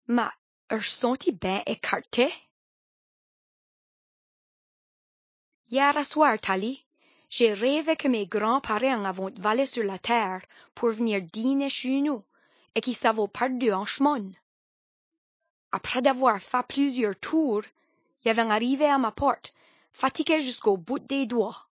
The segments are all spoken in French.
Ma, sont-ils ben écartés? Hier à soir, Tali, j'ai rêvé que mes grands-parents avaient volé sur la terre pour venir dîner chez nous et qu'ils s'avaient perdu en chemin. Après d'avoir fait plusieurs tours, ils avaient arrivé à ma porte, fatigués jusqu'au bout des doigts.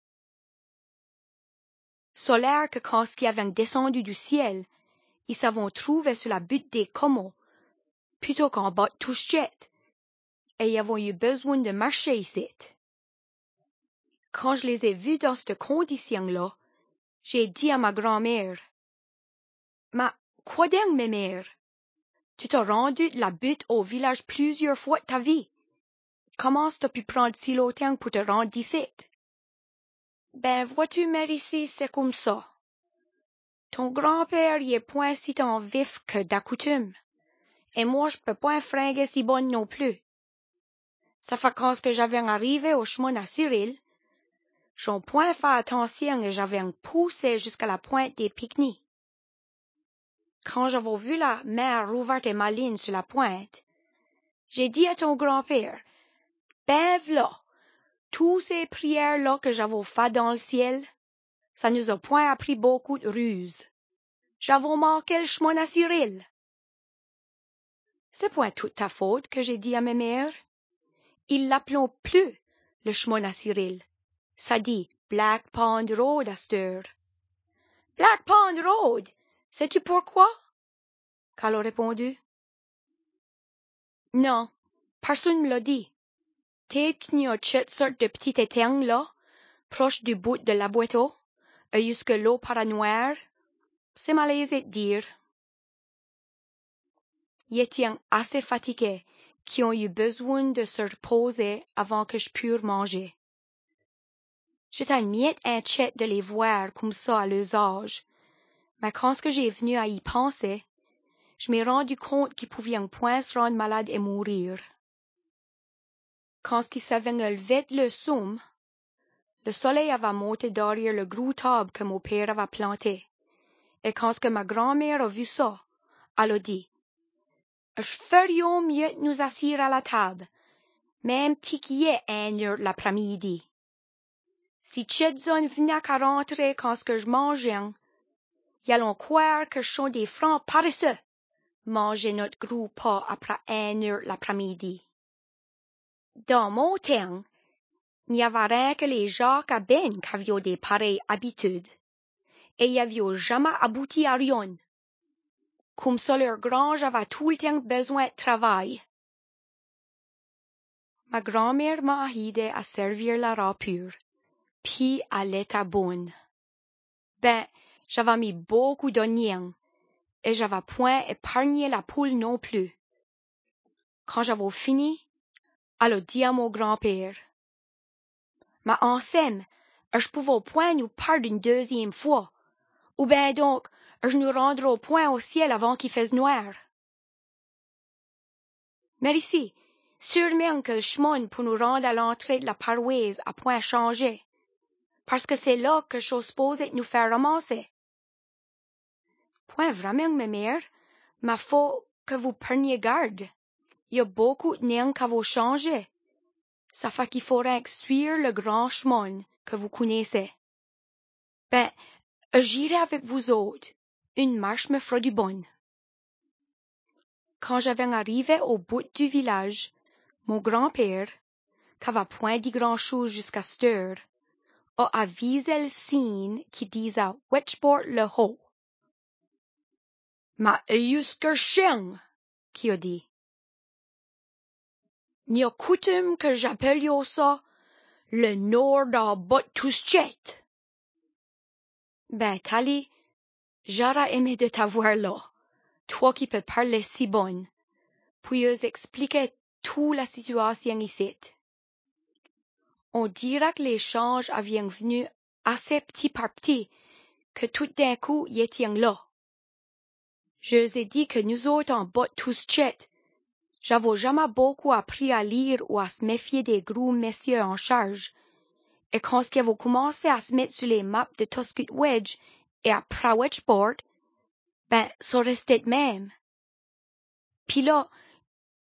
Solaire que quand ils avaient descendu du ciel, ils s'avaient trouvé sur la butte des commots, plutôt qu'en bas de Touchet, et ils avaient eu besoin de marcher ici. Quand je les ai vus dans cette condition-là, j'ai dit à ma grand-mère, « Ma, quoi donc, ma mère? Tu t'as rendu de la butte au village plusieurs fois de ta vie. Comment t'as pu prendre si longtemps pour te rendre d'ici? » Ben, vois-tu, mère, ici, c'est comme ça. Ton grand-père y est point si tant vif que d'accoutume, et moi je peux point fringuer si bonne non plus. Ça fait quand que j'avais arrivé au chemin à Cyril, j'en point fait attention et j'avais poussé jusqu'à la pointe des pique-niques. Quand j'avais vu la mer ouverte et maligne sur la pointe, j'ai dit à ton grand-père, « Ben v'là, tous ces prières-là que j'avais faites dans le ciel, ça nous a point appris beaucoup de ruses. J'avais manqué le chemin à Cyril. » C'est point toute ta faute que j'ai dit à ma mère. Ils l'appelons plus le chemin à Cyril. Ça dit Black Pond Road à cette heure. Black Pond Road, sais-tu pourquoi? Qu'elle a répondu. Non, personne me l'a dit. Peut-être qu'il y a cette sorte de petit étang là, proche du bout de la boîteau, et jusque l'eau para noire. C'est malaisé de dire. Ils étaient assez fatigués, qui ont eu besoin de se reposer avant que je pure manger. J'étais miette inquiète de les voir comme ça à leurs âges, mais quand j'ai venu à y penser, je m'ai rendu compte qu'ils pouvaient point se rendre malades et mourir. Quand ils s'avaient levé le somme, le soleil avait monté derrière le gros table que mon père avait planté, et quand ma grand-mère a vu ça, elle a dit, « Je ferions mieux de nous asseoir à la table, même si qu'il y ait 1 heure l'après-midi. Si Chedson venait qu'à rentrer quand que je mangeais, ils allons croire que je suis des francs paresseux, manger notre gros pas après 1 heure l'après-midi. » Dans mon temps, il n'y avait rien que les Jacques à Ben qui avaient des pareilles habitudes, et ils n'avaient jamais abouti à rien. Comme ça, leur grange avait tout le temps besoin de travail. Ma grand-mère m'a aidé à servir la râpure, puis elle était bonne. Ben, j'avais mis beaucoup d'oignons, et j'avais point épargné la poule non plus. Quand j'avais fini, elle a dit à mon grand-père, « Ma enseigne, je pouvais point nous perdre une deuxième fois, ou ben donc, je nous rendrai au point au ciel avant qu'il fasse noir. » Mais ici, sûrement que le chemin pour nous rendre à l'entrée de la paroisse a point changé, parce que c'est là que je suis supposée nous faire ramasser. Point vraiment, ma mère, mais faut que vous preniez garde. Il y a beaucoup de noms qui vont changer. Ça fait qu'il faudrait suivre le grand chemin que vous connaissez. Ben, j'irai avec vous autres. Une marche me fera du bon. Quand j'avais arrivé au bout du village, mon grand-père, qui avait point dit grand-chose jusqu'à cette heure, a avisé le signe qui disait « Wetchport le haut ». « Ma jusque chien » qui a dit. « N'y a coutume que j'appelle ça le nord de Bottuschet. » Ben, Tali, j'aurais aimé de t'avoir là, toi qui peux parler si bonne, puis expliquer toute la situation ici. On dirait que les changes avaient venu assez petit par petit, que tout d'un coup y étaient là. Je vous ai dit que nous autres en Bottuschet, j'avais jamais beaucoup appris à lire ou à se méfier des gros messieurs en charge, et quand ils avaient commencé à se mettre sur les maps de Tuskut Wedge et à Prawetchport, ben, ça restait de même. Puis là,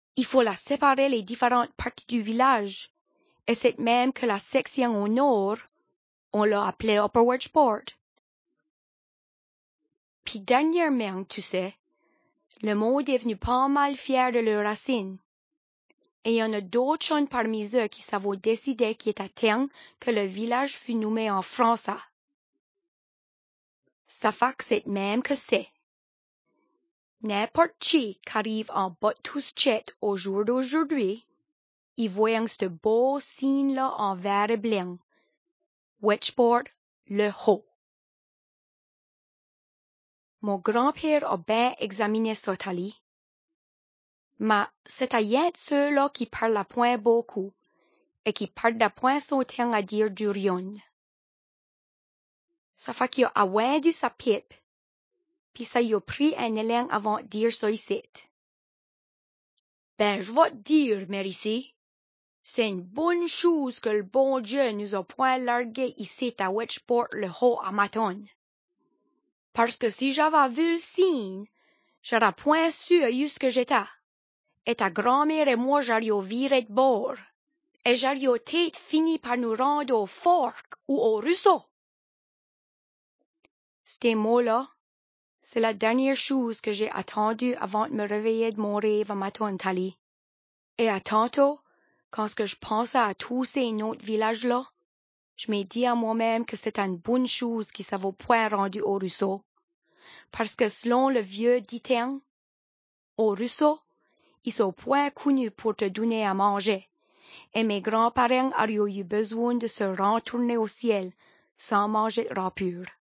Il faut la séparer les différentes parties du village, et c'est même que la section au nord, on l'a appelée Upper Wedgeport. Puis dernièrement, tu sais, le monde est venu pas mal fier de leurs racines. Et il y en a d'autres gens parmi eux qui savent décider qu'il est à temps que le village fut nommé en français. Ça fait que c'est même que c'est. N'importe qui arrive en bas de tout chat au jour d'aujourd'hui, il voit ce beau signe-là en vert et blanc. Wedgeport, le haut. Mon grand-père a bien examiné ça, Tali. Mais c'est à rien ceux-là qui parlent point beaucoup et qui perdent point son temps à dire du rien. Ça fait qu'il a vendu sa pipe, puis ça y a pris un élan avant de dire ça ici. Ben, je vais te dire, Mérici, c'est une bonne chose que le bon Dieu nous a point largué ici à Wedgeport le haut à matin. Parce que si j'avais vu le signe, j'aurais point su où ce que j'étais. Et ta grand-mère et moi j'aurais viré de bord. Et j'aurais peut-être fini par nous rendre au Fork ou au ruisseau. Ces mots-là, c'est la dernière chose que j'ai attendue avant de me réveiller de mon rêve à matin, Tali. Et à tantôt, quand je pensais à tous ces autres villages-là, je m'ai dit à moi-même que c'était une bonne chose qu'ils s'avaient point rendu au ruisseau. Parce que selon le vieux dicton, au ruisseau, ils sont point connus pour te donner à manger. Et mes grands-parents auraient eu besoin de se retourner au ciel sans manger de rapure.